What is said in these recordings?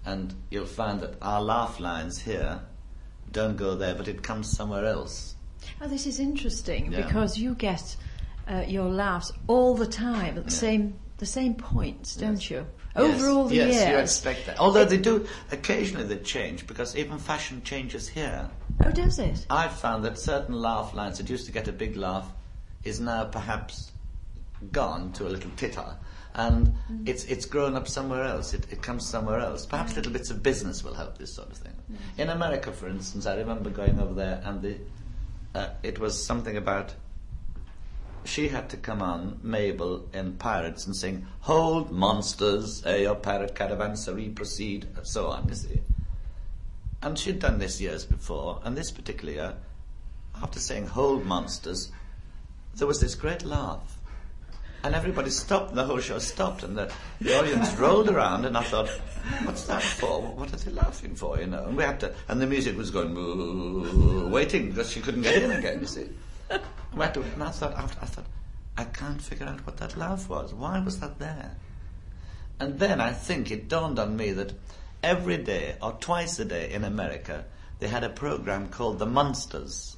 and you'll find that our laugh lines here don't go there, but it comes somewhere else. Oh, this is interesting, Yeah. because you get your laughs all the time at the same points, don't you? Over all the years. Yes, you expect that. Although they do, occasionally they change, because even fashion changes here. Oh, does it? I've found that certain laugh lines that used to get a big laugh is now perhaps gone to a little titter, and it's grown up somewhere else. It comes somewhere else. Perhaps little bits of business will help this sort of thing. In America, for instance, I remember going over there, and it was something about, she had to come on, Mabel, in Pirates, and sing, "Hold, monsters, ere your pirate caravanserai proceed," and so on, you see. And she'd done this years before, and this particular year, after saying, "Hold, monsters," there was this great laugh. And everybody stopped, and the whole show stopped, and the audience rolled around, and I thought, what's that for? What are they laughing for, you know? And we had to, and the music was going, waiting, because she couldn't get in again, you see. We had to, and I thought, I can't figure out what that laugh was. Why was that there? And then I think it dawned on me that every day, or twice a day in America, they had a program called The Monsters.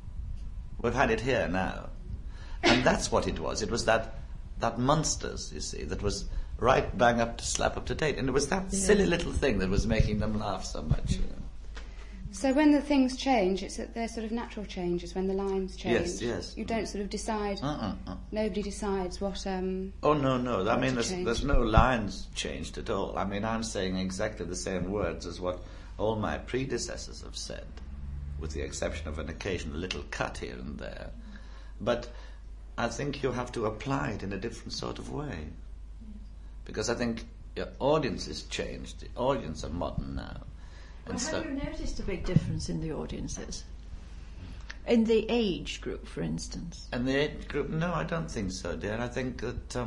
We've had it here now. And that's what it was. It was that Monsters, you see, that was right bang up to slap up to date. And it was that silly little thing that was making them laugh so much. You know. So when the things change, they're sort of natural changes, when the lines change. Yes. You don't sort of decide, nobody decides what... Oh, no. I mean, there's no lines changed at all. I mean, I'm saying exactly the same words as what all my predecessors have said, with the exception of an occasional little cut here and there. But I think you have to apply it in a different sort of way. Because I think your audience has changed. The audience are modern now. Well, have you noticed a big difference in the audiences? In the age group, for instance? In the age group? No, I don't think so, dear. I think that...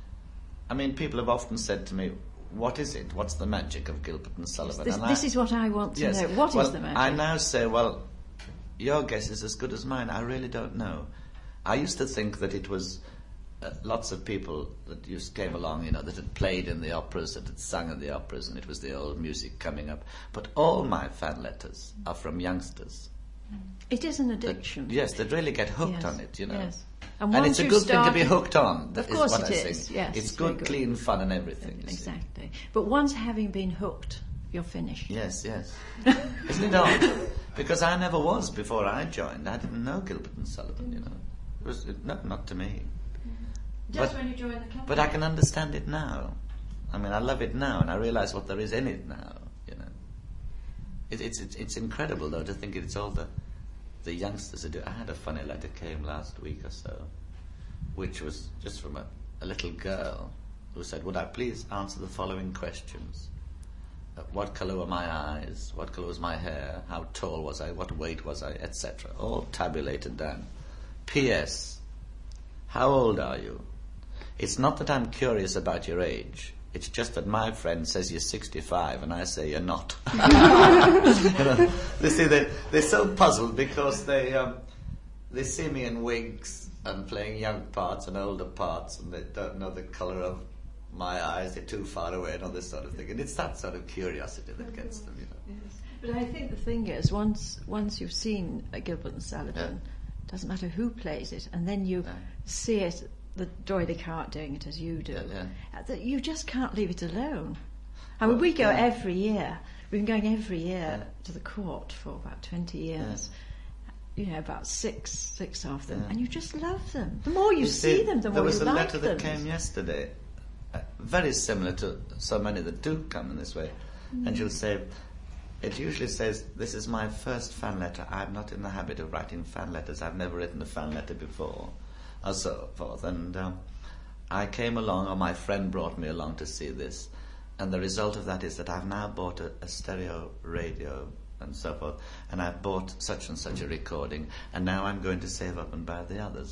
I mean, people have often said to me, what is it? What's the magic of Gilbert and Sullivan? This is what I want to know. What is the magic? I now say, well, your guess is as good as mine. I really don't know. I used to think that it was lots of people that just came along, you know, that had played in the operas, that had sung in the operas, and it was the old music coming up. But all my fan letters are from youngsters. It is an addiction. Yes, they'd really get hooked on it, you know. Yes. And it's a good thing to be hooked on. Of course is what it I is, think. yes. It's good, clean fun and everything. Exactly. But once having been hooked, you're finished. Yes. Isn't it odd? Because I never was before I joined. I didn't know Gilbert and Sullivan, you know. It was not to me. Just when you joined the company. But I can understand it now. I mean, I love it now, and I realise what there is in it now, you know. It's incredible, though, to think it's all the youngsters who do. I had a funny letter came last week or so, which was just from a little girl who said, would I please answer the following questions? What colour were my eyes? What colour was my hair? How tall was I? What weight was I? Etc. All tabulated down. P.S. How old are you? It's not that I'm curious about your age. It's just that my friend says you're 65 and I say you're not. You know, they see they're so puzzled because they see me in wigs and playing young parts and older parts, and they don't know the colour of my eyes. They're too far away and all this sort of thing. And it's that sort of curiosity that gets them, you know. Yes. But I think the thing is, once you've seen Gilbert and Sullivan, doesn't matter who plays it, and then you see it, the Doy the Cart doing it as you do, that you just can't leave it alone. I mean, we go every year. We've been going every year to the court for about 20 years. You know, about six of them, and you just love them. The more you see them, the more you like them. There was a letter that came yesterday, very similar to so many that do come in this way, and she'll say, it usually says, this is my first fan letter. I'm not in the habit of writing fan letters. I've never written a fan letter before, or so forth. And I came along, or my friend brought me along to see this, and the result of that is that I've now bought a stereo radio and so forth, and I've bought such and such a recording, and now I'm going to save up and buy the others.